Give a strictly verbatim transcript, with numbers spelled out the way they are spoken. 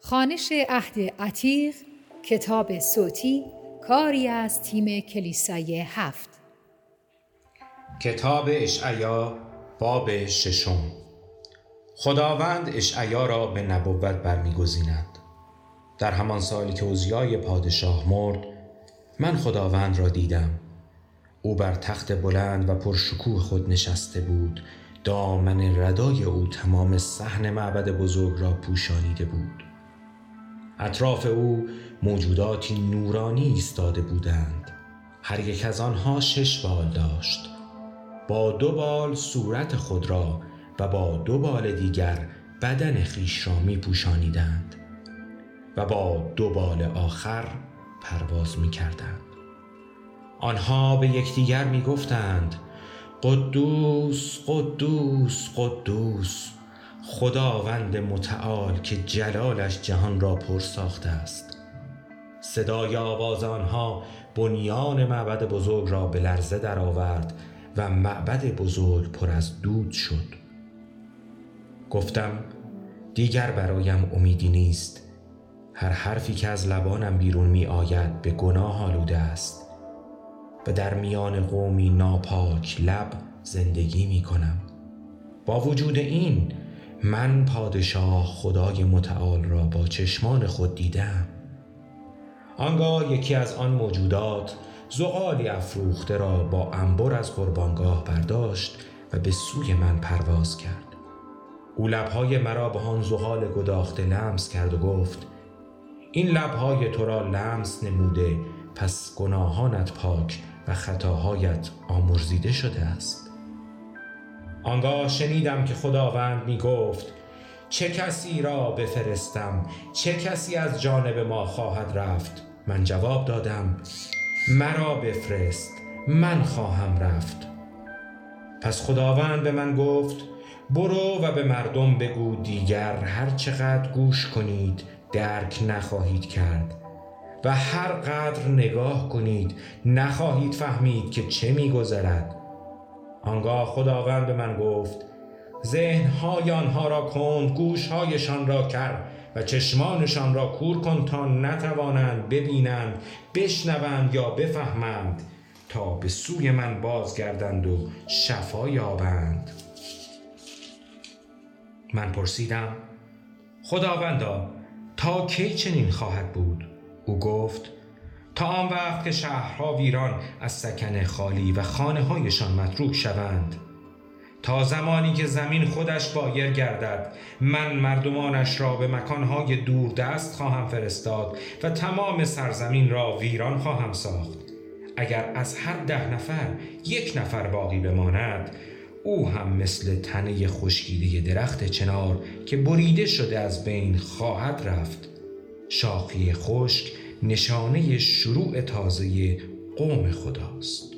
خوانش عهد عتیق، کتاب صوتی، کاری از تیم کلیسای هفت. کتاب اشعیا باب ششم. خداوند اشعیا را به نبوت برمیگزیند. در همان سالی که عزیای پادشاه مرد، من خداوند را دیدم. او بر تخت بلند و پرشکوه خود نشسته بود. دامن ردای او تمام صحن معبد بزرگ را پوشانیده بود. اطراف او موجوداتی نورانی ایستاده بودند. هر یک از آنها شش بال داشت. با دو بال صورت خود را و با دو بال دیگر بدن خویش را می پوشانیدند و با دو بال آخر پرواز می کردند. آنها به یکدیگر می گفتند: قدوس قدوس قدوس، خداوند متعال که جلالش جهان را پر ساخته است. صدای آواز آنها بنیان معبد بزرگ را به لرزه درآورد و معبد بزرگ پر از دود شد. گفتم: دیگر برایم امیدی نیست. هر حرفی که از لبانم بیرون می آید به گناه آلوده است و در میان قومی ناپاک لب زندگی می کنم. با وجود این، من پادشاه خدای متعال را با چشمان خود دیدم. آنگاه یکی از آن موجودات زغالی افروخته را با عنبر از قربانگاه برداشت و به سوی من پرواز کرد. او لبهای مرا با آن زغال گداخته لمس کرد و گفت: این لبهای تو را لمس نموده، پس گناهانت پاک و خطاهایت آمرزیده شده است. آنگاه شنیدم که خداوند می گفت: چه کسی را بفرستم؟ چه کسی از جانب ما خواهد رفت؟ من جواب دادم: مرا بفرست، من خواهم رفت. پس خداوند به من گفت: برو و به مردم بگو دیگر هر چقدر گوش کنید درک نخواهید کرد و هر قدر نگاه کنید نخواهید فهمید که چه می‌گذرد. آنگاه خداوند به من گفت: ذهن‌های آنها را کند، گوش‌هایشان را کر و چشمانشان را کور کن تا نتوانند ببینند، بشنوند یا بفهمند، تا به سوی من بازگردند و شفا یابند. من پرسیدم: خداوندا، تا کی چنین خواهد بود؟ او گفت: تا آن وقت که شهرها ویران از سکن خالی و خانه‌هایشان متروک شوند، تا زمانی که زمین خودش بایر گردد. من مردمانش را به مکانهای دوردست خواهم فرستاد و تمام سرزمین را ویران خواهم ساخت. اگر از هر ده نفر یک نفر باقی بماند، او هم مثل تنه خشکیده درخت چنار که بریده شده از بین خواهد رفت. شاخه خشک نشانه شروع تازه قوم خداست.